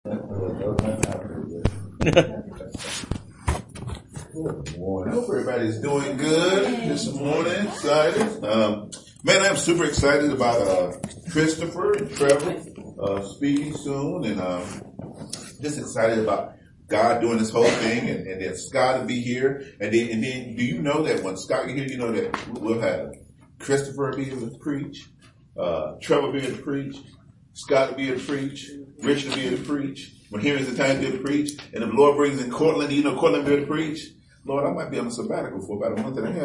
Good morning. I hope everybody's doing good this morning. Excited. Man, I'm super excited about Christopher and Trevor speaking soon, and just excited about God doing this whole thing, and then Scott will be here, and then do you know that when Scott get here, you know that we'll have Christopher be able to preach, Trevor be able to preach, Scott will be able to preach, Richard will be able to preach. When here is the time to be able to preach, and if the Lord brings in Cortland, you know Cortland will be able to preach. Lord, I might be on a sabbatical for about a month and a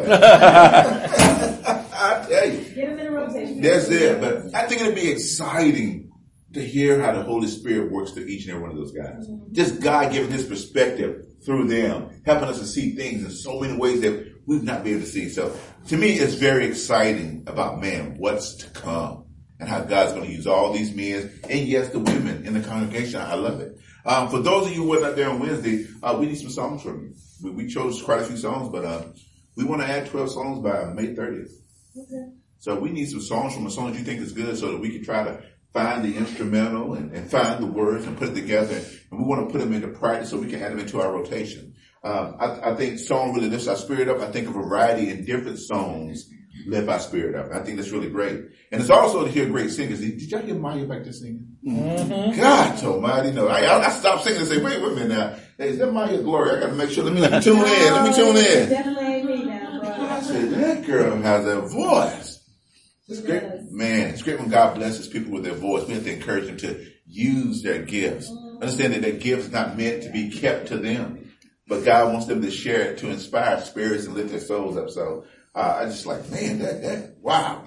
half. I tell you. Get them in a rotation. That's it. But I think it'd be exciting to hear how the Holy Spirit works through each and every one of those guys. Just God giving his perspective through them, helping us to see things in so many ways that we've not been able to see. So to me, it's very exciting about, man, what's to come and how God's going to use all these men and yes, the women in the congregation. I love it. For those of you who were not there on Wednesday, we need some songs from you. We chose quite a few songs, but we want to add 12 songs by May 30th. Okay. So we need some songs from a song that you think is good so that we can try to find the instrumental and find the words and put it together. And we want to put them into practice so we can add them into our rotation. I think song really lifts our spirit up. I think a variety in different songs lift our spirit up. I think that's really great. And it's also to hear great singers. Did y'all hear Maya back there singing? Mm-hmm. God almighty, no. I stopped singing and say, wait a minute now. Hey, is that Maya Glory? I got to make sure. Let me tune in. Let me tune in. Definitely ain't me now, bro. I said, that girl has a voice. It's great. Man, it's great when God blesses people with their voice. We have to encourage them to use their gifts. Understand that their gifts is not meant to be kept to them, but God wants them to share it to inspire spirits and lift their souls up. So I just like, man, that, wow.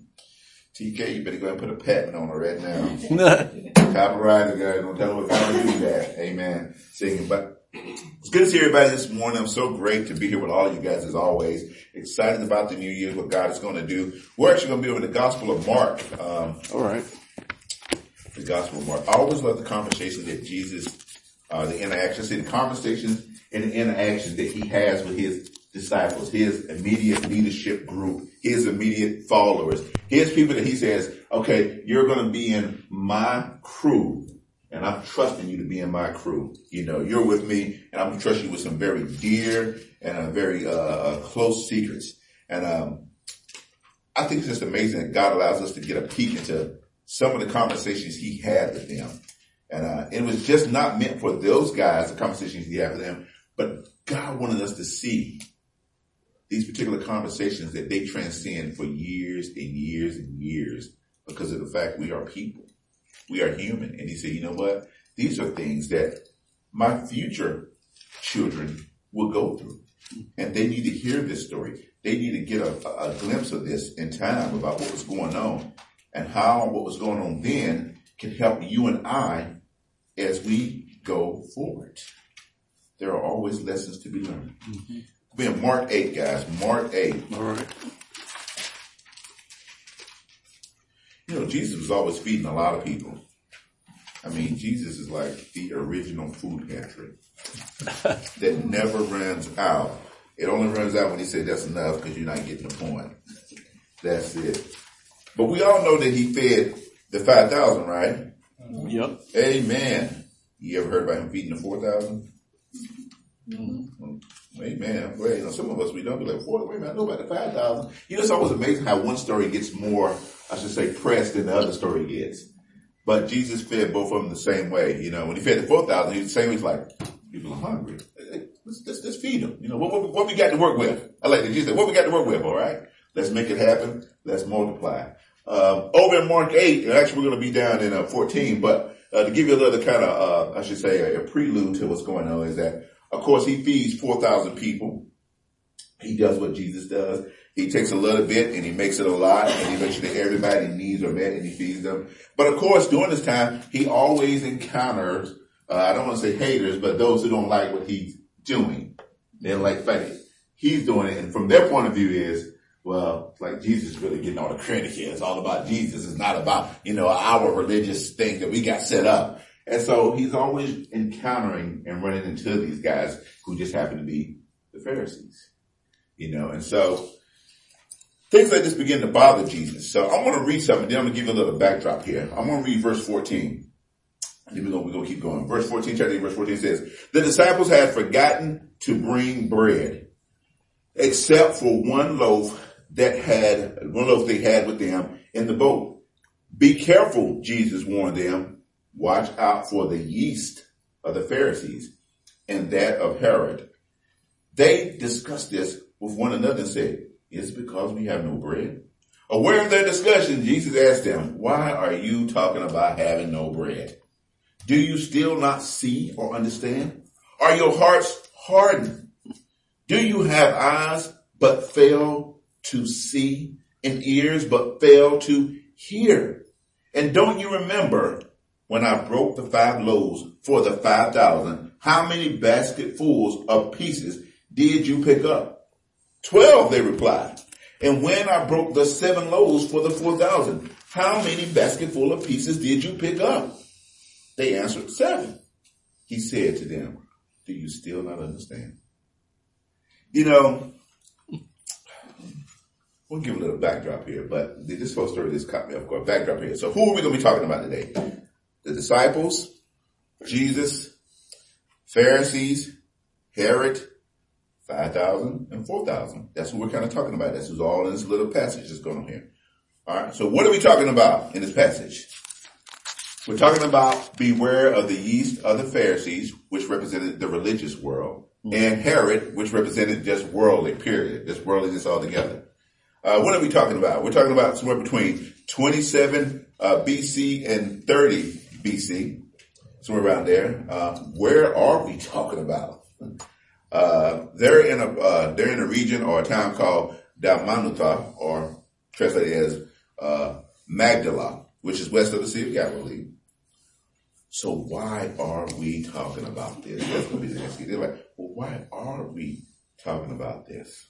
TK, you better go ahead and put a patent on her right now. Copyrighted guy, don't tell her how to do that. Amen. Singing, but it's good to see everybody this morning. I'm so great to be here with all of you guys as always. Excited about the new year, what God is going to do. We're actually going to be over the Gospel of Mark. All right. The Gospel of Mark. I always love the conversation that Jesus, the interaction. See the conversations and the interaction that he has with his disciples, his immediate leadership group, his immediate followers, his people that he says, okay, you're going to be in my crew. And I'm trusting you to be in my crew. You know, you're with me, and I'm going to trust you with some very dear and very close secrets. And I think it's just amazing that God allows us to get a peek into some of the conversations he had with them. And it was just not meant for those guys, the conversations he had with them, but God wanted us to see these particular conversations that they transcend for years and years and years because of the fact we are people. We are human. And he said, you know what? These are things that my future children will go through. And they need to hear this story. They need to get a glimpse of this in time about what was going on and how what was going on then can help you and I as we go forward. There are always lessons to be learned. Mm-hmm. We're in Mark 8, guys. Mark 8. All right. You know, Jesus was always feeding a lot of people. I mean, Jesus is like the original food pantry that never runs out. It only runs out when he said that's enough because you're not getting the point. That's it. But we all know that he fed the 5,000, right? Yep. Amen. You ever heard about him feeding the 4,000? Mm-hmm. Amen. I'm glad. You know, some of us, we don't be like, wait a minute, I know about the 5,000. You know, it's always amazing how one story gets more, I should say, press than the other story gets. But Jesus fed both of them the same way. You know, when he fed the 4,000, he was the same way. He's like, people are hungry. Let's feed them. You know, what we got to work with? I like that. Jesus said, what we got to work with, all right? Let's make it happen. Let's multiply. Over in Mark 8, actually we're going to be down in 14, but to give you a little kind of, I should say, a prelude to what's going on is that, of course, he feeds 4,000 people. He does what Jesus does. He takes a little bit and he makes it a lot, and he makes sure that everybody's needs are met and he feeds them. But of course, during this time, he always encounters, I don't want to say haters, but those who don't like what he's doing. They don't like faith. He's doing it, and from their point of view is, well, like Jesus is really getting all the credit here. It's all about Jesus. It's not about, you know, our religious thing that we got set up. And so he's always encountering and running into these guys who just happen to be the Pharisees, you know, and so things like this begin to bother Jesus. So I'm going to read something, then I'm going to give you a little backdrop here. I'm going to read verse 14. Then we're going to keep going. Verse 14, chapter 8, verse 14 says, the disciples had forgotten to bring bread, except for one loaf they had with them in the boat. Be careful, Jesus warned them. Watch out for the yeast of the Pharisees and that of Herod. They discussed this with one another and said, it's because we have no bread. Aware of their discussion, Jesus asked them, why are you talking about having no bread? Do you still not see or understand? Are your hearts hardened? Do you have eyes but fail to see, and ears but fail to hear? And don't you remember when I broke the 5 loaves for the 5,000, how many basketfuls of pieces did you pick up? 12, they replied. And when I broke the 7 loaves for the 4,000, how many basketful of pieces did you pick up? They answered, 7. He said to them, do you still not understand? You know, we'll give a little backdrop here, but this whole story just caught me off guard. Backdrop here. So who are we going to be talking about today? The disciples, Jesus, Pharisees, Herod, 5,000 and 4,000. That's what we're kind of talking about. This is all in this little passage that's going on here. All right. So what are we talking about in this passage? We're talking about beware of the yeast of the Pharisees, which represented the religious world, and Herod, which represented just worldly, period. Just worldliness altogether. What are we talking about? We're talking about somewhere between 27 BC and 30 BC, somewhere around there. Where are we talking about? They're in a region or a town called Dalmanutha, or translated as Magdala, which is west of the Sea of Galilee. So why are we talking about this? That's going to be the next key. They're like, well, why are we talking about this?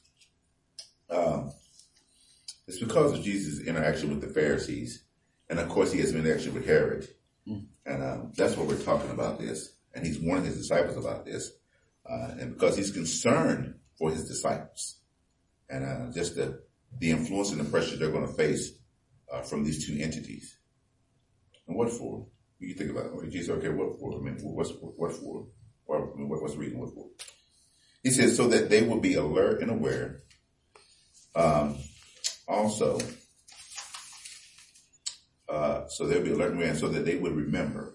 It's because of Jesus' interaction with the Pharisees. And of course, he has an interaction with Herod. And that's what we're talking about this. And he's warning his disciples about this. And because he's concerned for his disciples. And just the influence and the pressure they're going to face from these two entities. And what for? You think about it. Jesus, okay, what for? I mean, what for? Or, I mean, what's the reason? What for? He says, so that they will be alert and aware. Also, so they'll be alert and aware, and so that they would remember.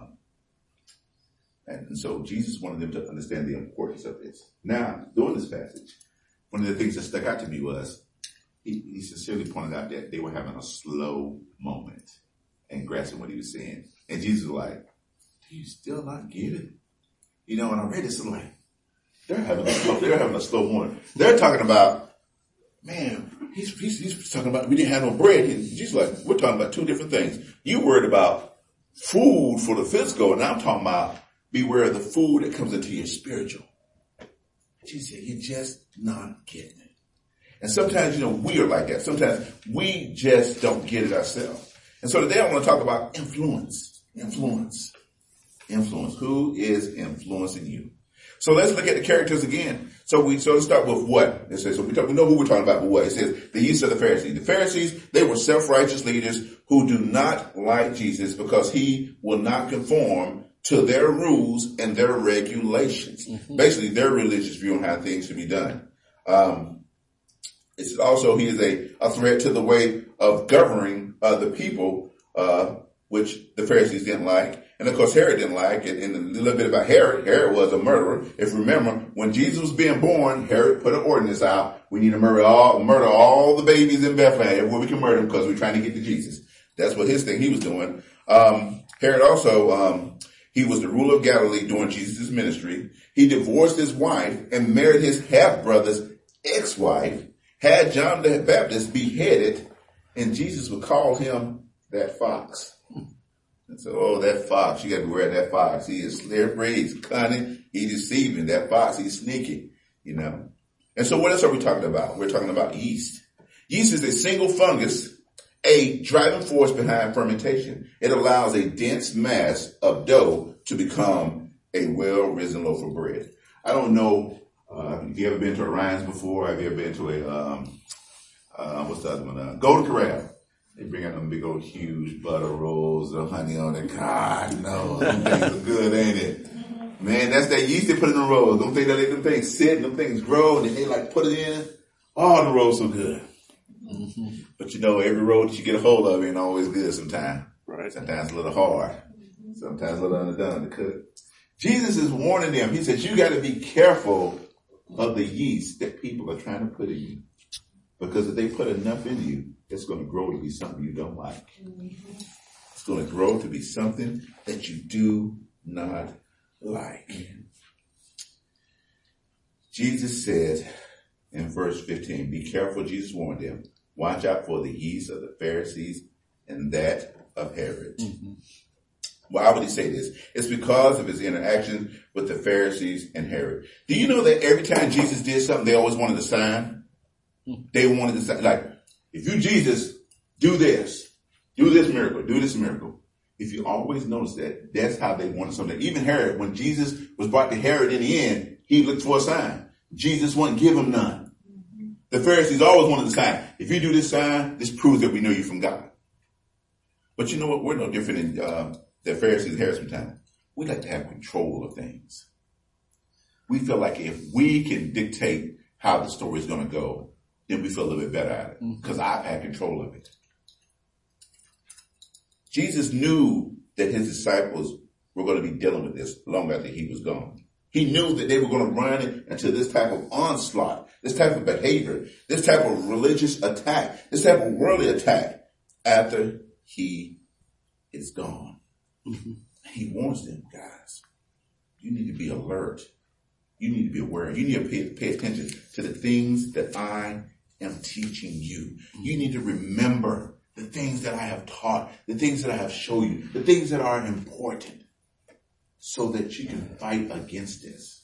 And so Jesus wanted them to understand the importance of this. Now, during this passage, one of the things that stuck out to me was he sincerely pointed out that they were having a slow moment and grasping what he was saying. And Jesus was like, do you still not get it? You know, and I read this, I'm like, they're having a slow moment. They're talking about, man, he's talking about we didn't have no bread. And Jesus like, we're talking about two different things. You worried about food for the physical, and I'm talking about beware of the food that comes into your spiritual. Jesus said, you're just not getting it. And sometimes, we are like that. Sometimes we just don't get it ourselves. And so today I want to talk about influence. Influence. Who is influencing you? So let's look at the characters again. So let's start with what? It says, we know who we're talking about, but what? It says the yeast of the Pharisees. The Pharisees, they were self-righteous leaders who do not like Jesus because he will not conform to their rules and their regulations. Mm-hmm. Basically, their religious view on how things should be done. It's also, he is a threat to the way of governing the people, which the Pharisees didn't like. And of course, Herod didn't like it. And a little bit about Herod. Herod was a murderer. If you remember, when Jesus was being born, Herod put an ordinance out. We need to murder all the babies in Bethlehem everywhere we can murder them because we're trying to get to Jesus. That's what his thing he was doing. Herod also, he was the ruler of Galilee during Jesus' ministry. He divorced his wife and married his half-brother's ex-wife, had John the Baptist beheaded, and Jesus would call him that fox. And so, that fox, you got to beware of that fox. He is slippery, he's cunning, he's deceiving. That fox, he's sneaky, And so what else are we talking about? We're talking about yeast. Yeast is a single fungus, a driving force behind fermentation. It allows a dense mass of dough to become a well-risen loaf of bread. I don't know, if you ever been to a Ryan's before, have you ever been to a, what's the other one? Golden Corral. They bring out them big old huge butter rolls, the honey on it. God, no, them things are good, ain't it? Man, that's that yeast they put in the rolls. Them things sit, them things grow, and then they like put it in. Oh, the rolls so good. Mm-hmm. But you know, every roll that you get a hold of ain't always good sometimes. Right. Sometimes a little hard. Sometimes a little underdone to cook. Jesus is warning them. He says, you got to be careful of the yeast that people are trying to put in you. Because if they put enough in you, it's going to grow to be something you don't like. It's going to grow to be something that you do not like. Jesus said in verse 15, be careful, Jesus warned them. Watch out for the yeast of the Pharisees and that of Herod. Mm-hmm. Why would he say this? It's because of his interaction with the Pharisees and Herod. Do you know that every time Jesus did something, they always wanted a sign? They wanted to say, like, if you, Jesus, do this miracle, do this miracle. If you always notice that, that's how they wanted something. Even Herod, when Jesus was brought to Herod in the end, he looked for a sign. Jesus wouldn't give him none. The Pharisees always wanted a sign. If you do this sign, this proves that we know you from God. But you know what? We're no different than the Pharisees and Herod sometimes. We like to have control of things. We feel like if we can dictate how the story is going to go, then we feel a little bit better at it because I've had control of it. Jesus knew that his disciples were going to be dealing with this long after he was gone. He knew that they were going to run into this type of onslaught, this type of behavior, this type of religious attack, this type of worldly attack after he is gone. Mm-hmm. He warns them, guys, you need to be alert. You need to be aware. You need to pay attention to the things that I am teaching you. You need to remember the things that I have taught, the things that I have shown you, the things that are important so that you can fight against this.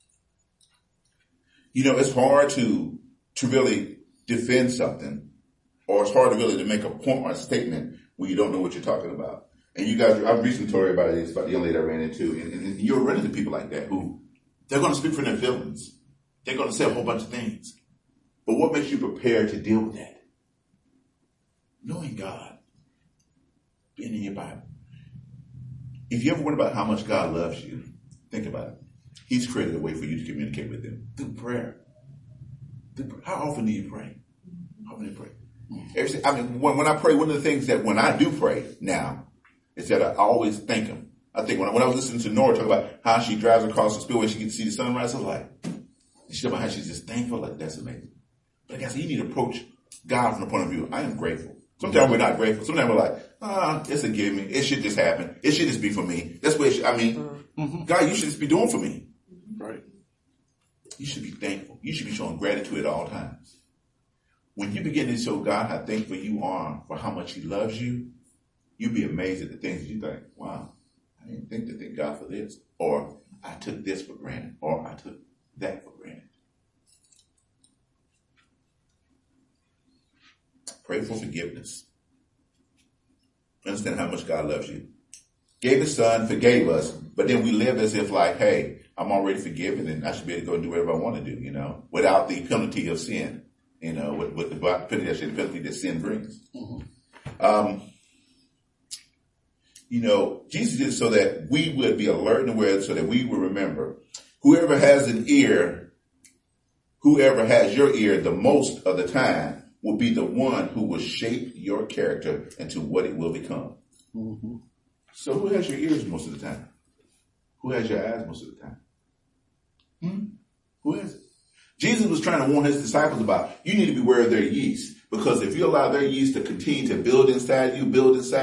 You know, it's hard to really defend something, or it's hard to really to make a point or a statement when you don't know what you're talking about. And you guys, I was recently told everybody this about the young lady I ran into, and you're running into people like that who they're going to speak from their feelings. They're going to say a whole bunch of things. But what makes you prepared to deal with that? Knowing God. Being in your Bible. If you ever wonder about how much God loves you, think about it. He's created a way for you to communicate with him through prayer. How often do you pray? How often do you pray? I mean, when I pray, one of the things that when I do pray now is that I always thank him. I think when I was listening to Nora talk about how she drives across the spillway, she can see the sunrise, I was like, she talked about how she's just thankful, like that's amazing. But guys, you need to approach God from the point of view, I am grateful. Sometimes we're not grateful. Sometimes we're like, it's a give me. It should just happen. It should just be for me. That's what it should, God, you should just be doing for me. Right. You should be thankful. You should be showing gratitude at all times. When you begin to show God how thankful you are for how much he loves you, you'll be amazed at the things that you think, wow, I didn't think to thank God for this. Or I took this for granted. Or I took that for granted. Pray for forgiveness. Understand how much God loves you. Gave his son, forgave us, but then we live as if like, hey, I'm already forgiven and I should be able to go and do whatever I want to do, without the penalty of sin, with the penalty that sin brings. Mm-hmm. Jesus did it so that we would be alert and aware, so that we would remember. Whoever has your ear the most of the time will be the one who will shape your character into what it will become. Mm-hmm. So who has your ears most of the time? Who has your eyes most of the time? Who has it? Jesus was trying to warn his disciples about, you need to be aware of their yeast. Because if you allow their yeast to continue to build inside you,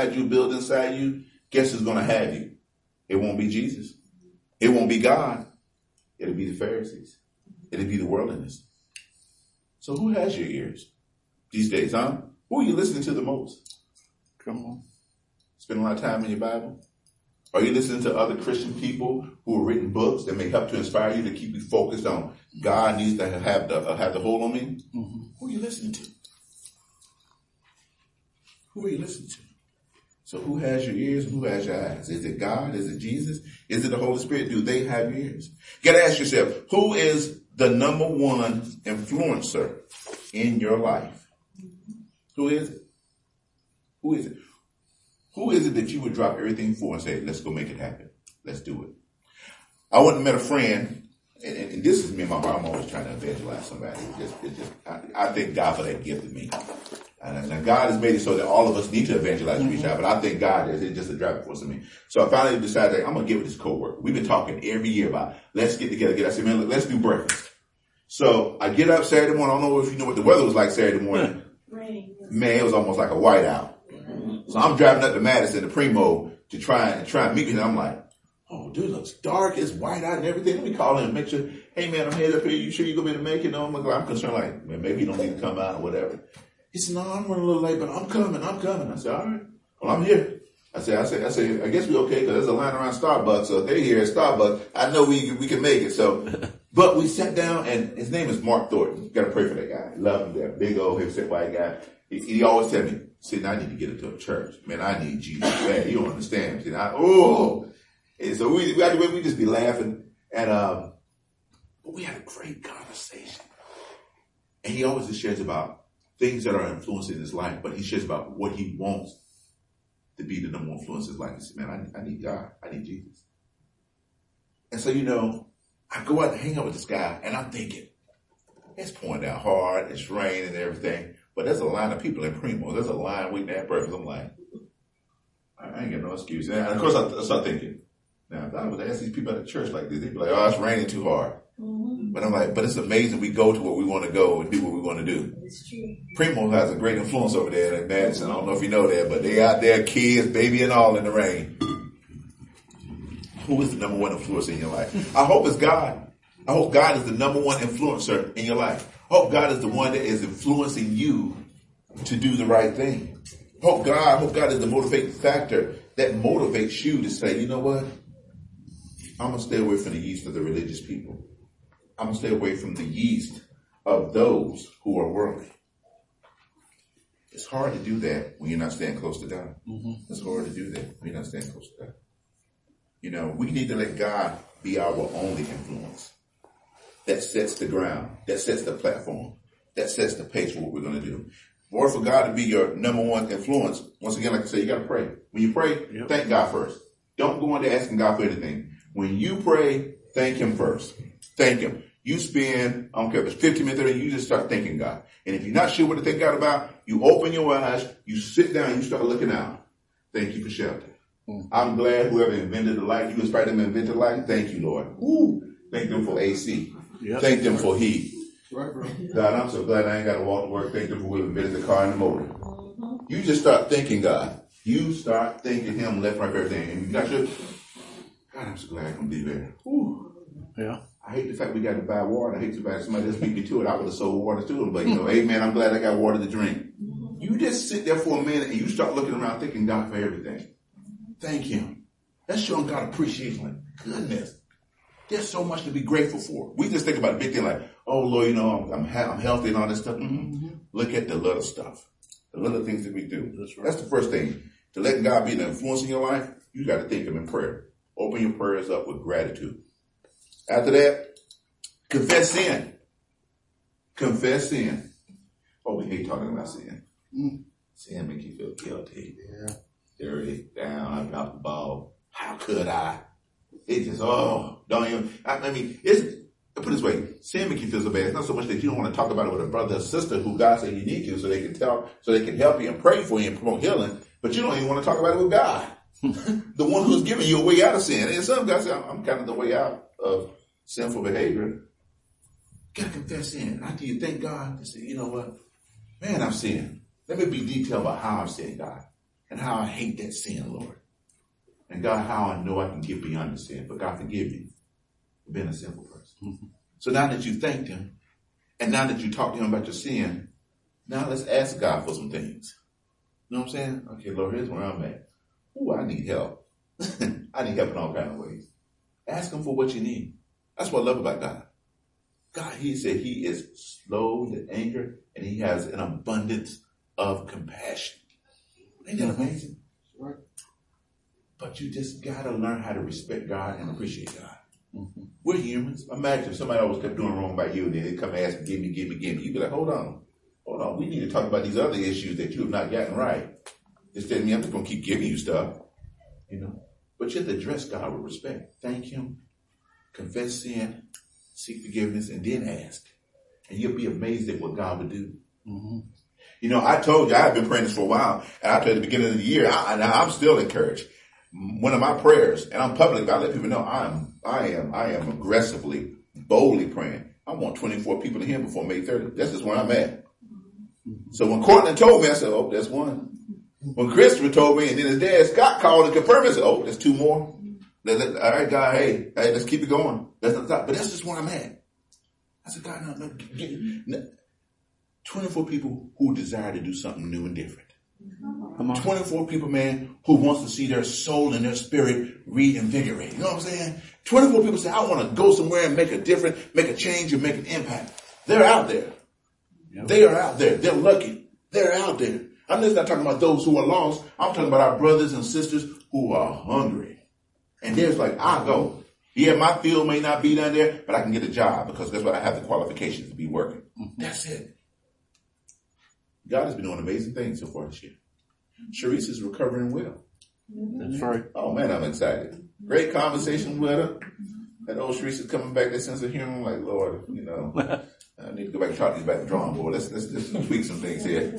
guess who's going to have you? It won't be Jesus. It won't be God. It'll be the Pharisees. It'll be the worldliness. So who has your ears these days, huh? Who are you listening to the most? Come on. Spend a lot of time in your Bible? Are you listening to other Christian people who have written books that may help to inspire you to keep you focused on God needs to have the hold on me? Mm-hmm. Who are you listening to? Who are you listening to? So who has your ears and who has your eyes? Is it God? Is it Jesus? Is it the Holy Spirit? Do they have your ears? You got to ask yourself, who is the number one influencer in your life? Who is it? Who is it? Who is it that you would drop everything for and say, let's go make it happen? Let's do it. I went and met a friend, and this is me and my mom. I'm always trying to evangelize somebody. I thank God for that gift of me. And now God has made it so that all of us need to evangelize and reach out, but I thank God that it's just a driving force in me. So I finally decided I'm going to get with this coworker. We've been talking every year about let's get together. I said, man, look, let's do breakfast. So I get up Saturday morning. I don't know if you know what the weather was like Saturday morning. Rain. Man, it was almost like a whiteout. So I'm driving up to Madison, the Primo, to try and meet him. And I'm like, oh, dude, it looks dark. It's white out and everything. Let me call him and make sure, hey, man, I'm headed up here. You sure you're going to be able to make it? No, I'm concerned, like, man, maybe you don't need to come out or whatever. He said, no, I'm running a little late, but I'm coming. I said, all right. Well, I'm here. I said, I guess we're okay because there's a line around Starbucks. So if they're here at Starbucks, I know we can make it. So, but we sat down, and his name is Mark Thornton. You got to pray for that guy. Love him, that big old heavy white guy. He always tell me, see, I need to get into a church. Man, I need Jesus. Man, you don't understand. See, and so we just be laughing. And, but we had a great conversation. And he always just shares about things that are influencing his life, but he shares about what he wants to be the number one influence in his life. He said, man, I need God. I need Jesus. And so, I go out to hang out with this guy, and I'm thinking, it's pouring down hard, it's raining and everything, but there's a line of people in Primo. There's a line waiting at breakfast. I'm like, I ain't got no excuse. And of course, I start thinking, now, if I would ask these people at the church like this, they'd be like, oh, it's raining too hard. Mm-hmm. But I'm like, but it's amazing we go to where we want to go and do what we want to do. It's true. Primo has a great influence over there in Madison. I don't know if you know that, but they out there, kids, baby and all in the rain. Who is the number one influencer in your life? I hope it's God. I hope God is the number one influencer in your life. I hope God is the one that is influencing you to do the right thing. I hope God is the motivating factor that motivates you to say, you know what? I'm going to stay away from the yeast of the religious people. I'm going to stay away from the yeast of those who are worldly. It's hard to do that when you're not staying close to God. Mm-hmm. It's hard to do that when you're not staying close to God. We need to let God be our only influence. That sets the ground. That sets the platform. That sets the pace for what we're going to do. Or for God to be your number one influence, once again, like I said, you got to pray. When you pray, Thank God first. Don't go into asking God for anything. When you pray, thank him first. Thank him. You spend, I don't care if it's 15 minutes, 30, you just start thanking God. And if you're not sure what to thank God about, you open your eyes, you sit down, you start looking out. Thank you for shelter. I'm glad whoever invented the light, you inspired them to invent the light. Thank you, Lord. Woo. Thank them for AC. Yep. Thank them for heat. Right, bro. God, I'm so glad I ain't got to walk to work. Thank them for whoever invented the car and the motor. You just start thanking God. You start thanking him left, right, everything. And you got your, God, I'm so glad I can be there. Woo. Yeah. I hate the fact we got to buy water. I hate the fact somebody else beat me to it. I would have sold water to them. But, hey, man, I'm glad I got water to drink. You just sit there for a minute and you start looking around thanking God for everything. Thank him. That's showing God appreciation. Like, goodness. There's so much to be grateful for. We just think about a big thing like, oh, Lord, I'm healthy and all this stuff. Mm-hmm. Look at the little stuff. The little things that we do. That's right. That's the first thing. To let God be the influence in your life, you got to thank him in prayer. Open your prayers up with gratitude. After that, confess sin. Confess sin. Oh, we hate talking about sin. Sin makes you feel guilty. Yeah. Dirty, down, I dropped the ball. How could I? It just, don't even, put it this way, sin makes you feel so bad. It's not so much that you don't want to talk about it with a brother or sister who God said you need to so they can help you and pray for you and promote healing, but you don't even want to talk about it with God. The one who's giving you a way out of sin. And some guys say, I'm kind of the way out of sinful behavior. You gotta confess sin. After you thank God, to say, you know what? Man, I've sinned. Let me be detailed about how I've sinned, God, and how I hate that sin, Lord. And God, how I know I can get beyond the sin. But God, forgive me for being a sinful person. Mm-hmm. So now that you thanked him, and now that you talked to him about your sin, now let's ask God for some things. You know what I'm saying? Okay, Lord, here's where I'm at. Ooh, I need help. I need help in all kinds of ways. Ask him for what you need. That's what I love about God. God, he said he is slow to anger, and he has an abundance of compassion. Ain't that amazing? Right. But you just got to learn how to respect God and appreciate God. Mm-hmm. We're humans. Imagine if somebody always kept doing wrong by you, and then they come and ask, give me. You'd be like, hold on. We need to talk about these other issues that you have not gotten right. Instead of me, I'm just going to keep giving you stuff, you know. But you have to address God with respect. Thank him, confess sin, seek forgiveness, and then ask. And you'll be amazed at what God would do. Mm-hmm. You know, I told you, I've been praying this for a while, and I told you at the beginning of the year, I'm still encouraged. One of my prayers, and I'm public, I let people know I am aggressively, boldly praying. I want 24 people in here before May 30th. That's just where I'm at. So when Cortland told me, I said, oh, that's one. When Christopher told me, and then his dad Scott called and confirmed, I said, oh, that's two more. All right, God, hey, let's keep it going. That's not stop. But that's just where I'm at. I said, God, no, 24 people who desire to do something new and different. 24 people, man, who wants to see their soul and their spirit reinvigorated. You know what I'm saying? 24 people say, I want to go somewhere and make a difference, make a change, and make an impact. They're out there. Yep. They are out there. They're lucky. They're out there. I'm just not talking about those who are lost. I'm talking about our brothers and sisters who are hungry. And there's like, I'll go. Yeah, my field may not be down there, but I can get a job because that's what I have the qualifications to be working. Mm-hmm. That's it. God has been doing amazing things so far this year. Sharice is recovering well. That's right. Oh man, I'm excited. Great conversation with her. That old Sharice is coming back, that sense of humor. I'm like, Lord, you know, I need to go back and talk to you about the drawing board. Let's tweak some things here.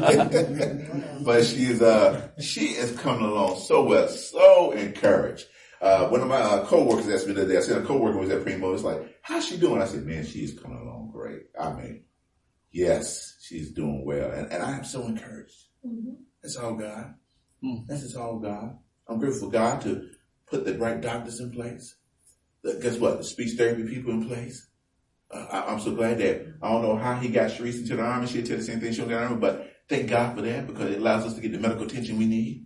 But she is coming along so well, so encouraged. One of my co-workers asked me the other day, I said a co-worker was at Primo, it's like, how's she doing? I said, man, she's coming along great. I mean, yes, she's doing well. And I am so encouraged. Mm-hmm. That's all God. That's just all God. I'm grateful for God to put the right doctors in place. Guess what? The speech therapy people in place. I'm so glad that I don't know how he got Sharice into the Army. She'll tell the same thing she'll get in the Army, but thank God for that because it allows us to get the medical attention we need.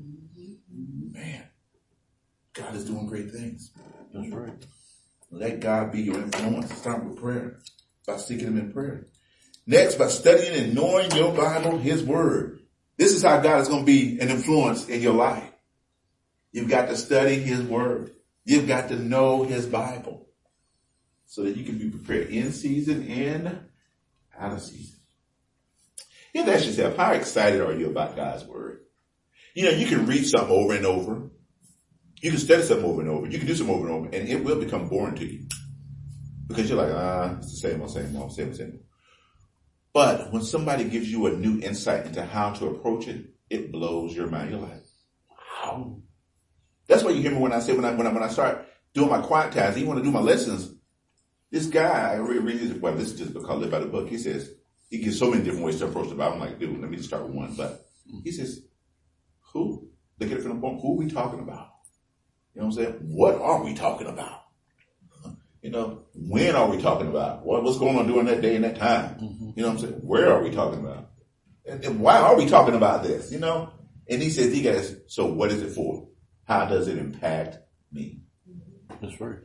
Man, God is doing great things. That's right. Let God be your influence. Start with prayer. By seeking him in prayer. Next, by studying and knowing your Bible, his word. This is how God is going to be an influence in your life. You've got to study his word. You've got to know his Bible so that you can be prepared in season and out of season. You have to ask yourself, how excited are you about God's word? You know, you can read something over and over. You can study something over and over. You can do something over and over, and it will become boring to you because you're like, it's the same old. But when somebody gives you a new insight into how to approach it, it blows your mind. You're like, wow. That's why you hear me when I say, when I start doing my quiet times, you want to do my lessons. This guy, I read this, well, this is just because I live by the book. He says, he gives so many different ways to approach the Bible. I'm like, dude, let me just start with one. But he says, who? Look at it from the point, who are we talking about? You know what I'm saying? What are we talking about? You know, when are we talking about? What's going on during that day and that time? Mm-hmm. You know what I'm saying? Where are we talking about? And why are we talking about this? You know? And he says, so what is it for? How does it impact me? That's right.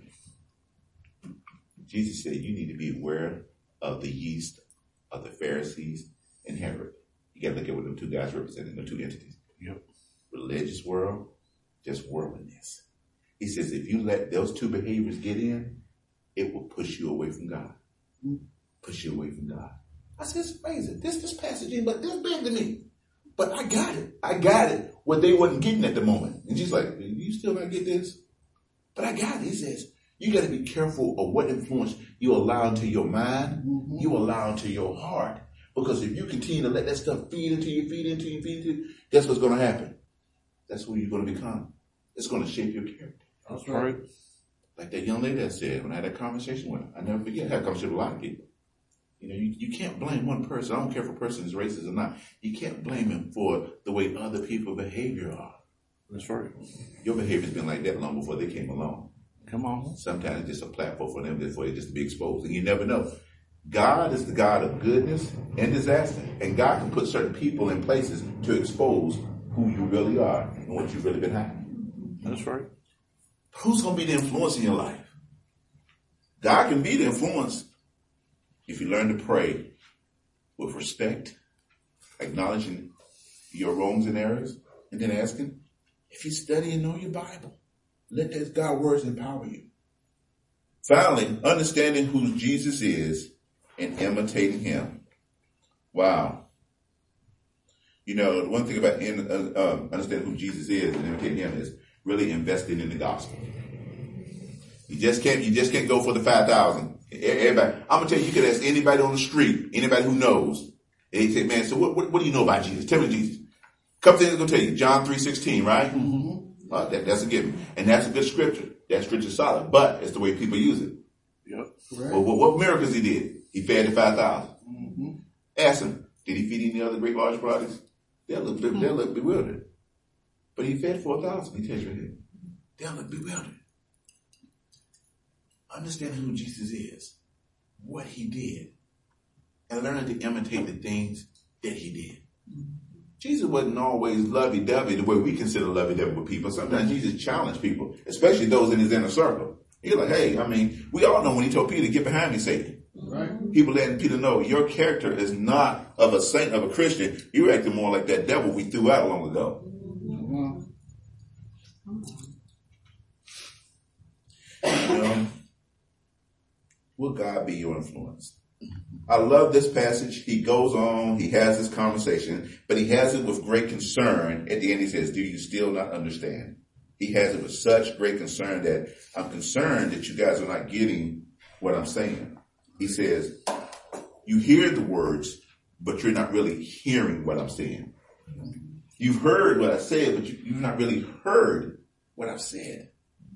Jesus said you need to be aware of the yeast of the Pharisees and Herod. You got to look at what them two guys representing, the two entities. Yep. Religious world, just worldliness. He says if you let those two behaviors get in, it will push you away from God. Push you away from God. I said, it's amazing. This passage ain't but this big to me. But I got it. I got it. What they wasn't getting at the moment. And she's like, you still not get this? But I got it. He says, you got to be careful of what influence you allow into your mind, you allow into your heart. Because if you continue to let that stuff feed into you, guess what's going to happen? That's who you're going to become. It's going to shape your character. That's right. Like that young lady that said, when I had that conversation with her, I never forget, I had a conversation with a lot of people. You know, you can't blame one person. I don't care if a person is racist or not. You can't blame him for the way other people's behavior are. That's right. Your behavior's been like that long before they came along. Come on. Sometimes it's just a platform for them for it just to be exposed. And you never know. God is the God of goodness and disaster. And God can put certain people in places to expose who you really are and what you've really been hiding. That's right. Who's going to be the influence in your life? God can be the influence if you learn to pray with respect, acknowledging your wrongs and errors, and then asking, if you study and know your Bible, let that God's words empower you. Finally, understanding who Jesus is and imitating him. Wow. You know, the one thing about understanding who Jesus is and imitating him is really investing in the gospel. You just can't go for the 5,000. Everybody, I'm gonna tell you, you can ask anybody on the street, anybody who knows. And he said, man, so what do you know about Jesus? Tell me Jesus. Couple things I'm gonna tell you. John 3:16, right? Mm-hmm. That's a given. And that's a good scripture. That scripture's solid, but it's the way people use it. Yep. Right. Well, what miracles he did? He fed the 5,000. Mm-hmm. Ask him, did he feed any other great large bodies? They'll look bewildered. But he fed 4,000, he tells you here. They'll look bewildered. Understand who Jesus is, what he did, and learn to imitate the things that he did. Jesus wasn't always lovey-dovey the way we consider lovey-dovey with people. Sometimes Jesus challenged people, especially those in his inner circle. He's like, hey, I mean, we all know when he told Peter, get behind me, Satan. Right. People letting Peter know your character is not of a saint, of a Christian. You're acting more like that devil we threw out long ago. Will God be your influence? I love this passage. He goes on, he has this conversation, but he has it with great concern. At the end he says, do you still not understand? He has it with such great concern that I'm concerned that you guys are not getting what I'm saying. He says, you hear the words, but you're not really hearing what I'm saying. You've heard what I said, but you've not really heard what I've said.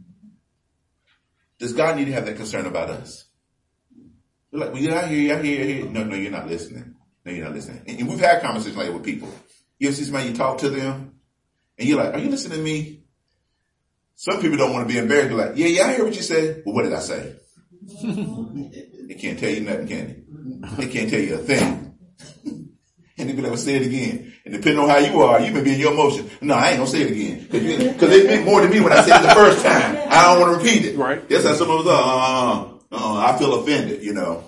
Does God need to have that concern about us? You're like, well, I hear. No, you're not listening. No, you're not listening. And we've had conversations like that with people. You ever see somebody, you talk to them, and you're like, are you listening to me? Some people don't want to be embarrassed. They're like, yeah, I hear what you said. Well, what did I say? They can't tell you nothing, can they? They can't tell you a thing. And they be like, say it again. And depending on how you are, you may be in your emotion. No, I ain't gonna say it again. Cause it meant more to me when I said it the first time. I don't want to repeat it. Right. That's how some of us I feel offended, you know.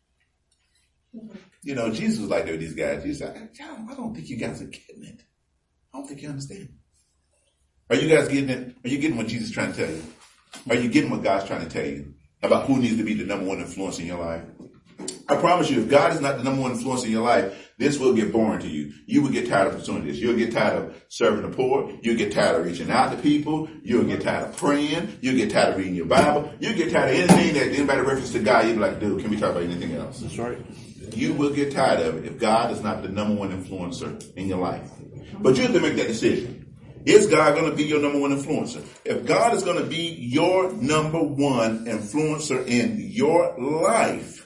You know, Jesus was like that with these guys. Jesus said, I don't think you guys are getting it. I don't think you understand. Are you guys getting it? Are you getting what Jesus is trying to tell you? Are you getting what God's trying to tell you about who needs to be the number one influence in your life? I promise you, if God is not the number one influence in your life, this will get boring to you. You will get tired of pursuing this. You'll get tired of serving the poor. You'll get tired of reaching out to people. You'll get tired of praying. You'll get tired of reading your Bible. You'll get tired of anything that anybody references to God. You'll be like, dude, can we talk about anything else? That's right. You will get tired of it if God is not the number one influencer in your life. But you have to make that decision. Is God going to be your number one influencer? If God is going to be your number one influencer in your life,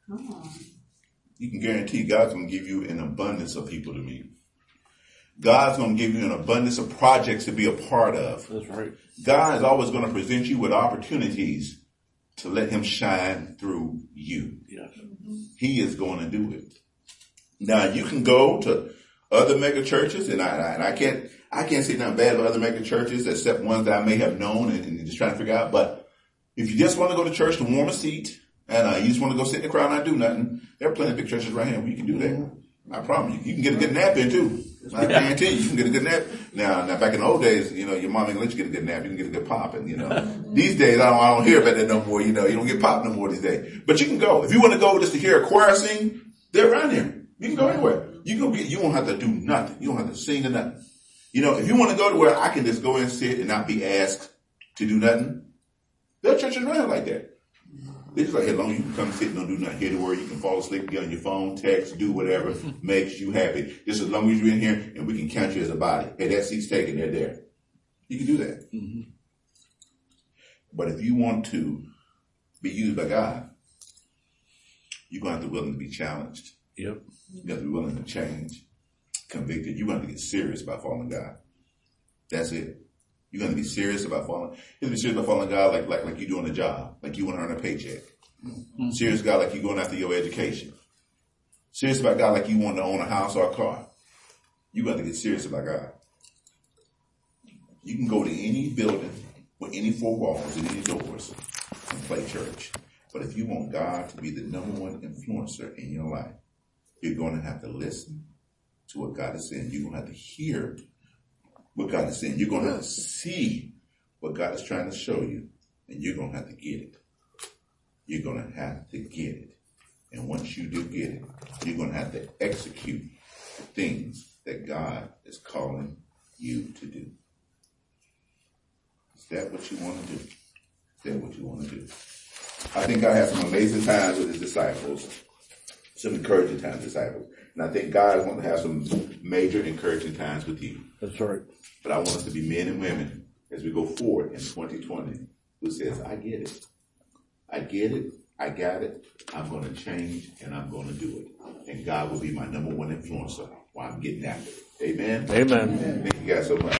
you can guarantee God's going to give you an abundance of people to meet. God's going to give you an abundance of projects to be a part of. That's right. God is always going to present you with opportunities to let him shine through you. Yes. He is going to do it. Now, you can go to other mega churches, and I can't say nothing bad about other mega churches except ones that I may have known and just trying to figure out. But if you just want to go to church to warm a seat, and you just want to go sit in the crowd and not do nothing, there are plenty of big churches right here where you can do that. I promise you. You can get a good nap in too. I guarantee you can get a good nap. Now back in the old days, you know, your mom ain't let you get a good nap. You can get a good pop. And, you know, these days I don't hear about that no more. You know, you don't get pop no more these days. But you can go. If you want to go just to hear a choir sing, they're around here. You can go anywhere. You won't have to do nothing. You don't have to sing or nothing. You know, if you want to go to where I can just go and sit and not be asked to do nothing, there are churches around like that. They're just like, as long as you can come sit and don't do nothing, hear the word, you can fall asleep, get on your phone, text, do whatever makes you happy. Just as long as you're in here and we can count you as a body. Hey, that seat's taken, they're there. You can do that. Mm-hmm. But if you want to be used by God, you're going to have to be willing to be challenged. Yep. You got to be willing to change, convicted. You're going to get serious about following God. That's it. You're going to be serious about following. You're going to be serious about following God like you're doing a job, like you want to earn a paycheck. Mm-hmm. Serious God like you're going after your education. Serious about God like you want to own a house or a car. You got to get serious about God. You can go to any building with any four walls and any doors and play church. But if you want God to be the number one influencer in your life, you're going to have to listen to what God is saying. You're going to have to hear what God is saying. You're going to have to see what God is trying to show you. And you're going to have to get it. You're going to have to get it. And once you do get it, you're going to have to execute the things that God is calling you to do? Is that what you want to do? Is that what you want to do? I think God has some amazing times with his disciples, some encouraging times with disciples. And I think God wants to have some major encouraging times with you. That's right. But I want us to be men and women as we go forward in 2020 who says, I get it. I get it. I got it. I'm going to change and I'm going to do it. And God will be my number one influencer while I'm getting after it. Amen? Amen. Thank you guys so much.